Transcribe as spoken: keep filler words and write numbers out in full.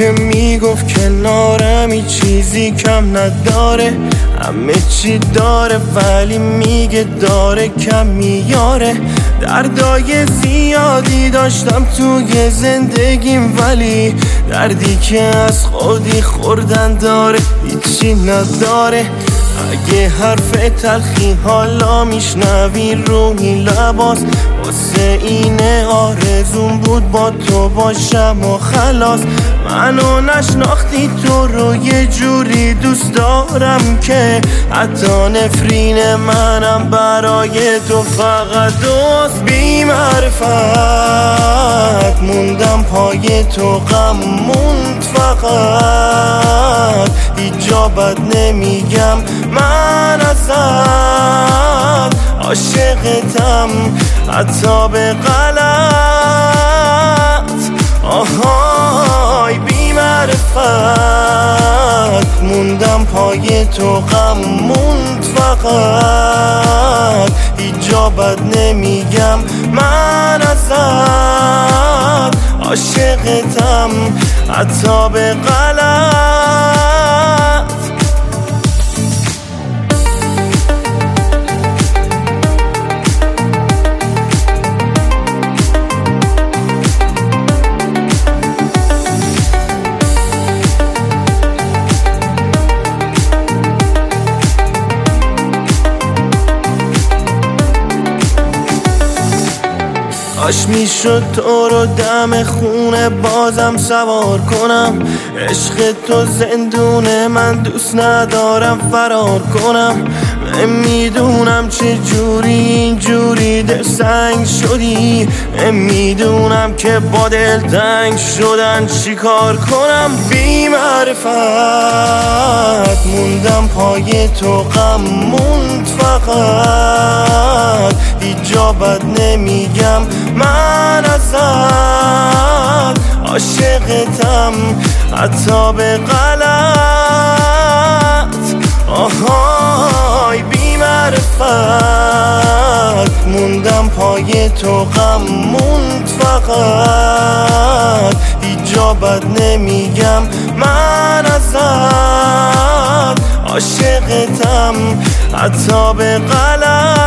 که میگفت کنارم چیزی کم نداره، همه چی داره ولی میگه داره کم میاره. دردای زیادی داشتم توی زندگیم ولی دردی که از خودی خوردن داره هیچی نداره. اگه حرف تلخی حالا میشنوی روی لباس، واسه اینه آرزون بود با تو باشم و خلاص. منو نشناختی تو رو یه جوری دوست دارم که حتی نفرین منم برای تو فقط دوست. بی معرفت موندم پای تو غم موند فقط، هیچ جا بد نمیگم من ازت عاشقتم حتی به غلط. آهای بی معرفت موندم پای تو غم موند فقط، هیچ جا بد نمیگم من ازت عاشقتم حتی به غلط. کاش میشد تو رو دم خونه بازم سوار کنم، عشق تو زندونه من دوست ندارم فرار کنم. میدونم چه جوری اینجوری دل سنگ شدی، میدونم که با دل تنگ شدن چی کار کنم. بی معرفت موندم پای تو غم موند فقط، هیچ جا بد نمیگم من ازت عاشقتم حتی به غلط. آهای بی معرفت موندم پای تو غم موند فقط، هیچ جا بد نمیگم من ازت عاشقتم حتی به غلط.